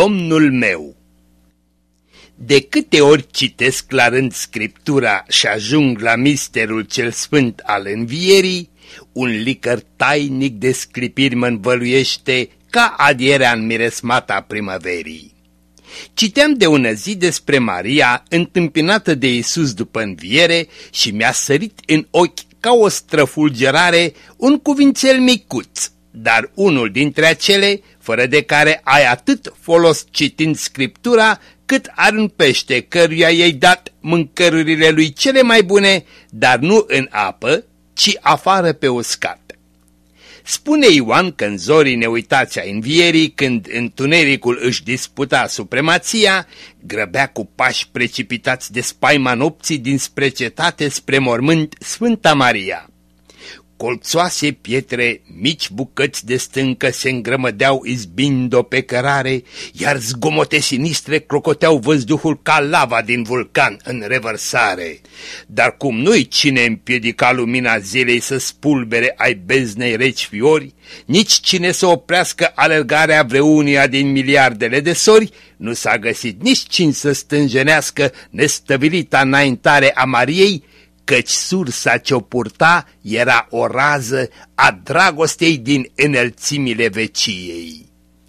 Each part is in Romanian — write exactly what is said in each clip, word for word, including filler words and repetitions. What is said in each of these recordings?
Domnul meu. De câte ori citesc la rând Scriptura și ajung la misterul cel sfânt al învierii, un licăr tainic de sclipiri mă învăluiește ca adierea în miresmata primăverii. Citeam de ună zi despre Maria, întâmpinată de Iisus după înviere, și mi-a sărit în ochi ca o străfulgerare un cuvințel micuț, dar unul dintre acele, fără de care ai atât folos citind Scriptura, cât ar un pește căruia i-ai dat mâncărurile lui cele mai bune, dar nu în apă, ci afară pe uscat. Spune Ioan că în zorii neuitați a învierii, când întunericul își disputa supremația, grăbea cu pași precipitați de spaima nopții dinspre cetate spre mormânt Sfânta Maria. Colțoase pietre, mici bucăți de stâncă se îngrămădeau izbind-o pe cărare, iar zgomote sinistre clocoteau văzduhul ca lava din vulcan în revărsare. Dar cum nu-i cine împiedica lumina zilei să spulbere ai beznei reci fiori, nici cine să oprească alergarea vreunia din miliardele de sori, nu s-a găsit nici cine să stânjenească nestăvilita înaintare a Mariei, căci sursa ce-o purta era o rază a dragostei din înălțimile veciei.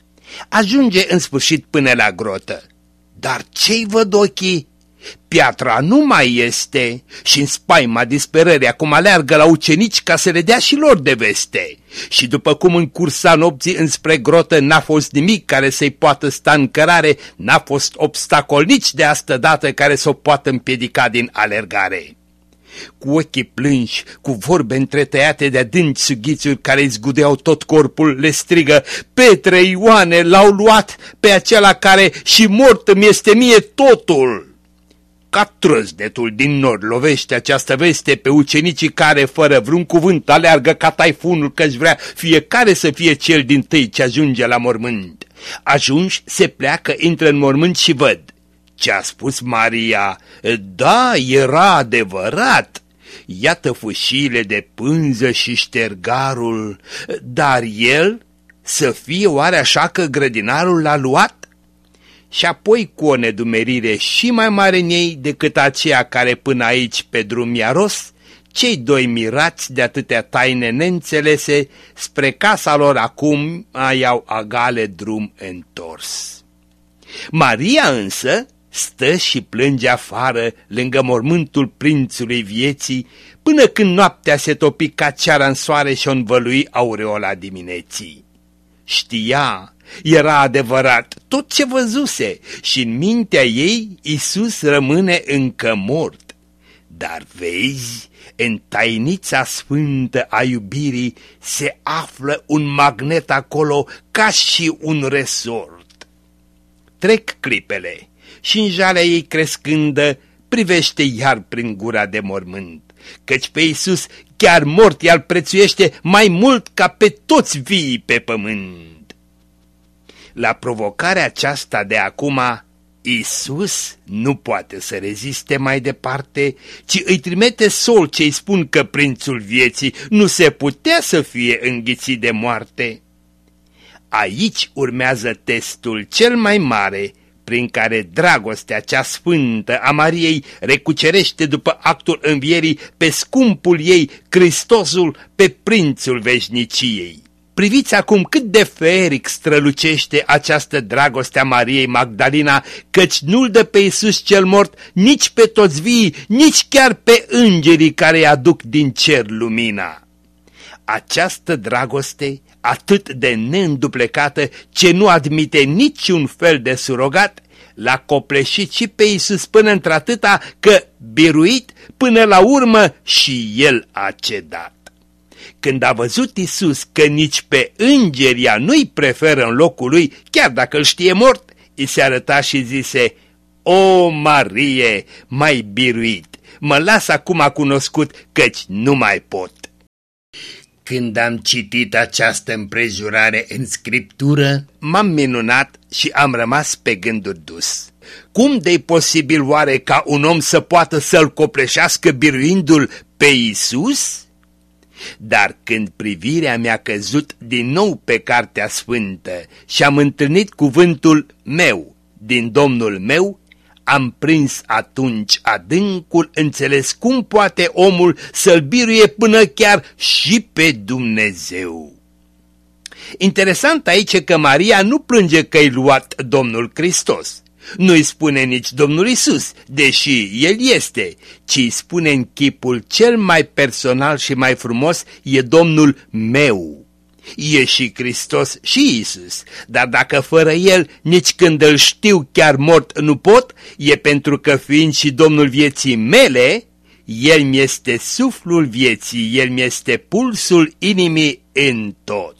Ajunge în sfârșit până la grotă. Dar ce-i văd ochii? Piatra nu mai este și în spaima disperării acum aleargă la ucenici ca să le dea și lor de veste. Și după cum în cursa nopții înspre grotă n-a fost nimic care să-i poată sta în cărare, n-a fost obstacol nici de astă dată care să o poată împiedica din alergare. Cu ochii plânși, cu vorbe întretăiate de adânci sughițuri care îi zgudeau tot corpul, le strigă: Petre, Ioane, l-au luat pe acela care și mort îmi este mie totul! Ca trăznetul din nor lovește această veste pe ucenicii care, fără vreun cuvânt, aleargă ca taifunul, că-și vrea fiecare să fie cel dintâi ce ajunge la mormânt. Ajunși, se pleacă, intră în mormânt și văd. Ce-a spus Maria, da, era adevărat. Iată fâșiile de pânză și ștergarul, dar el să fie oare așa că grădinarul l-a luat? Și apoi cu o nedumerire și mai mare în ei decât aceea care până aici pe drum i-a ros, cei doi mirați de atâtea taine neînțelese spre casa lor acum mai au agale drum întors. Maria însă stă și plânge afară lângă mormântul prințului vieții, până când noaptea se topi ca ceara în soare și o învălui aureola dimineții. Știa, era adevărat tot ce văzuse și în mintea ei Iisus rămâne încă mort. Dar vezi, în tainița sfântă a iubirii se află un magnet acolo ca și un resort. Trec clipele și în jalea ei crescândă privește iar prin gura de mormânt, căci pe Iisus chiar mort i-al prețuiește mai mult ca pe toți viii pe pământ. La provocarea aceasta de acum, Iisus nu poate să reziste mai departe, ci îi trimite sol ce-i spun că prințul vieții nu se putea să fie înghițit de moarte. Aici urmează testul cel mai mare, prin care dragostea cea sfântă a Mariei recucerește după actul învierii pe scumpul ei, Hristosul, pe prințul veșniciei. Priviți acum cât de feeric strălucește această dragoste a Mariei Magdalena, căci nu-l dă pe Iisus cel mort nici pe toți vii, nici chiar pe îngerii care îi aduc din cer lumina. Această dragoste, atât de neînduplecată, ce nu admite niciun fel de surogat, l-a copleșit și pe Iisus până într-atâta că, biruit, până la urmă și el a cedat. Când a văzut Iisus că nici pe îngeri ea nu-i preferă în locul lui, chiar dacă îl știe mort, i se arăta și zise: O, Marie, mai biruit, mă las acum cunoscut, căci nu mai pot. Când am citit această împrejurare în Scriptură, m-am minunat și am rămas pe gânduri dus. Cum de-i posibil oare ca un om să poată să-l copleșească biruindu-l pe Iisus? Dar când privirea mi-a căzut din nou pe Cartea Sfântă și am întâlnit cuvântul meu din Domnul meu, am prins atunci adâncul înțeles cum poate omul să-L biruie până chiar și pe Dumnezeu. Interesant aici că Maria nu plânge că-i luat Domnul Hristos. Nu-i spune nici Domnul Iisus, deși El este, ci îi spune în chipul cel mai personal și mai frumos, e Domnul meu. E și Hristos și Iisus, dar dacă fără El nici când îl știu chiar mort nu pot, e pentru că fiind și Domnul vieții mele, El mi-este suflul vieții, El mi-este pulsul inimii în tot.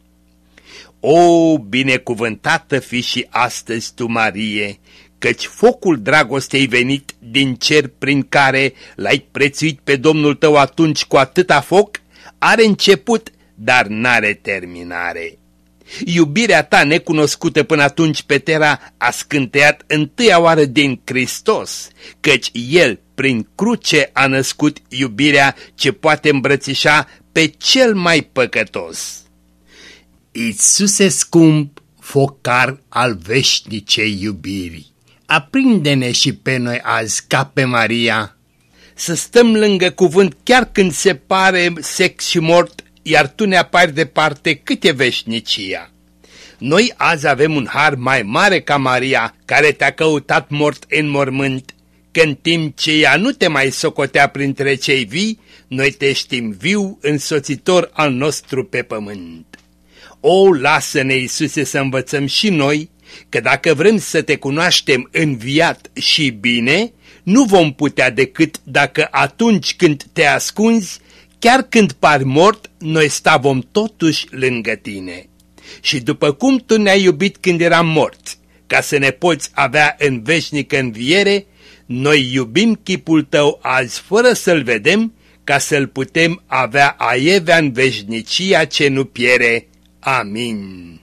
O, binecuvântată fi și astăzi tu, Marie, căci focul dragostei venit din cer prin care l-ai prețuit pe Domnul tău atunci cu atâta foc, are început, dar n-are terminare. Iubirea ta necunoscută până atunci pe Tera a scânteiat întâia oară din Hristos, căci El prin cruce a născut iubirea ce poate îmbrățișa pe cel mai păcătos. Iisuse scump, focar al veșnicei iubiri, aprinde-ne și pe noi azi ca pe Maria, să stăm lângă cuvânt chiar când se pare sec și mort, iar tu ne apari departe cât e veșnicia. Noi azi avem un har mai mare ca Maria, care te-a căutat mort în mormânt, că în timp ce ea nu te mai socotea printre cei vii, noi te știm viu, însoțitor al nostru pe pământ. O, lasă-ne, Iisuse, să învățăm și noi că dacă vrem să te cunoaștem înviat și bine, nu vom putea decât dacă atunci când te ascunzi, chiar când pari mort, noi sta vom totuși lângă tine. Și după cum tu ne-ai iubit când eram morți, ca să ne poți avea în veșnică înviere, noi iubim chipul tău azi fără să-l vedem, ca să-l putem avea aievea în veșnicia ce nu piere. Amin.